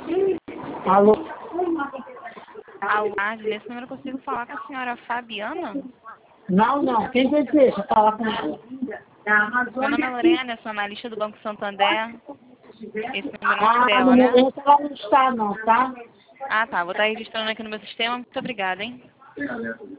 Alô? Alô, nesse número eu consigo falar com a senhora Fabiana? Não. Quem deseja falar com ela? Meu nome é Lorena, eu sou analista do Banco Santander. Esse número não é No dela, né? momento ela não está não, tá? Ah, tá. Vou estar registrando aqui no meu sistema. Muito obrigada, hein?